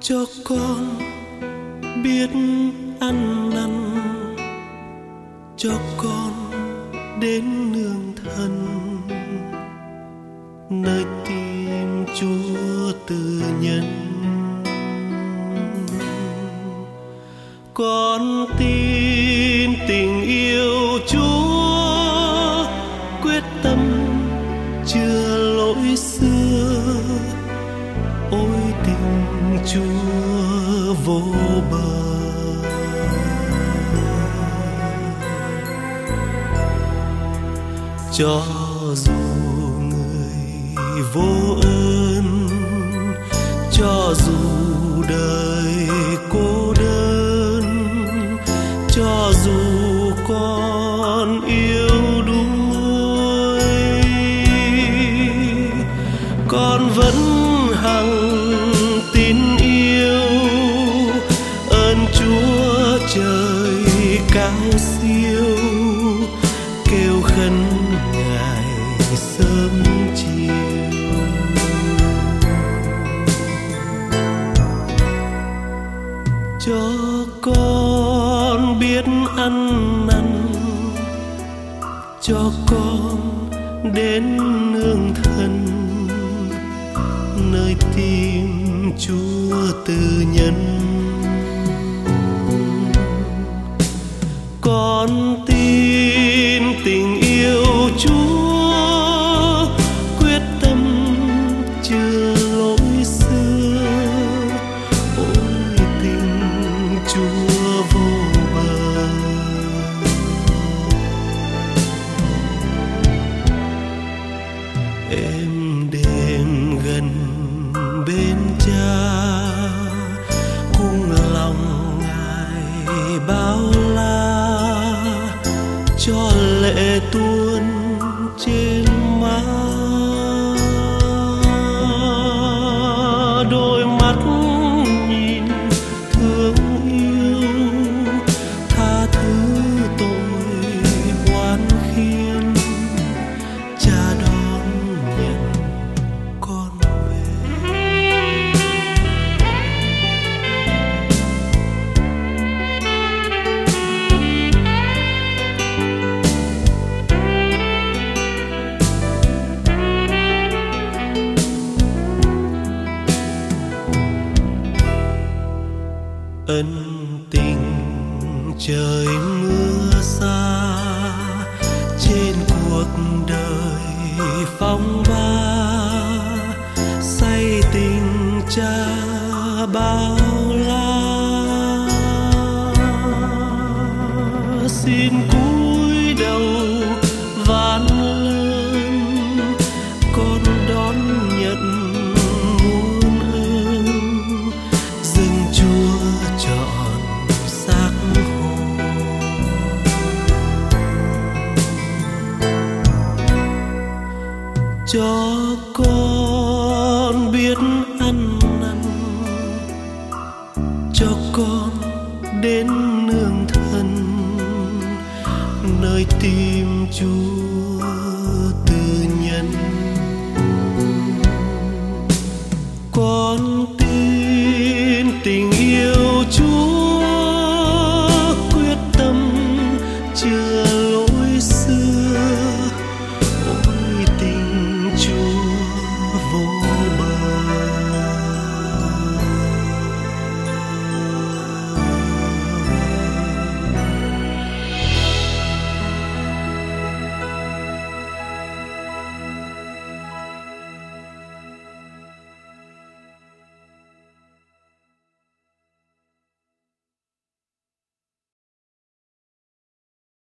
cho con biết ăn năn, cho con đến nương thân, nơi tim Chúa từ nhân. Con tin tình yêu Chúa, quyết tâm chưa lỗi xưa. Ôi tình Chúa vô bờ, cho dù người vô ơn, cho dù đời cô đơn, cho dù con yêu đuối, con vẫn hằng tin yêu ơn Chúa trời cao siêu, kêu khấn Ngài sớm chiều. Cho con biết ăn năn, cho con đến nương thân, nơi tim Chúa từ nhân. Con tin tình yêu Chúa, quyết tâm chưa lỗi xưa. Ôi tình Chúa vô bờ, êm đềm gần bên Cha, cung lòng Ngài bao la, cho lệ tuôn trên má. Đôi mắt nhìn thương yêu, tha thứ tội oan khiên, Cha đón nhận con về. Ân tình trời mưa xa, trên cuộc đời phong ba, say tình Cha bao la. Xin cúi đầu vạn lần, con đón nhận muôn ơn, dâng Chúa trọn xác hồn. Cho con biết ăn năn, cho con đến nương thân, nơi tim Chúa